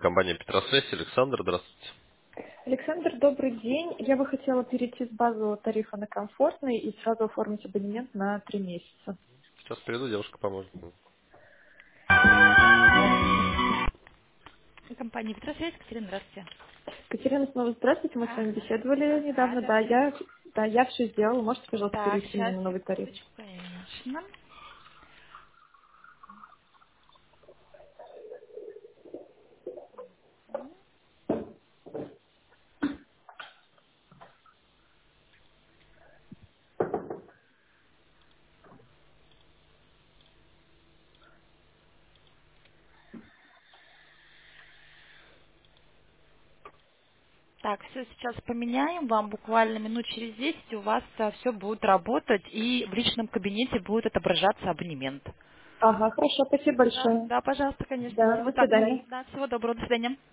Компания Петросвязь. Александр, здравствуйте. Александр, добрый день. Я бы хотела перейти с базового тарифа на комфортный и сразу оформить абонемент на 3 месяца. Сейчас приду, девушка поможет. Компания Петросвязь, Катерина, здравствуйте. Катерина, снова здравствуйте. Мы с вами беседовали недавно. Да, я все сделала. Можете, пожалуйста, Так, перевести меня сейчас, на новый тариф? секундочку, конечно. Так, все сейчас поменяем. Вам буквально минут через 10 у вас все будет работать, и в личном кабинете будет отображаться абонемент. Ага, хорошо. Спасибо Да, большое. да, пожалуйста, конечно. Да, Всего до доброго. свидания. Да, всего доброго. До свидания.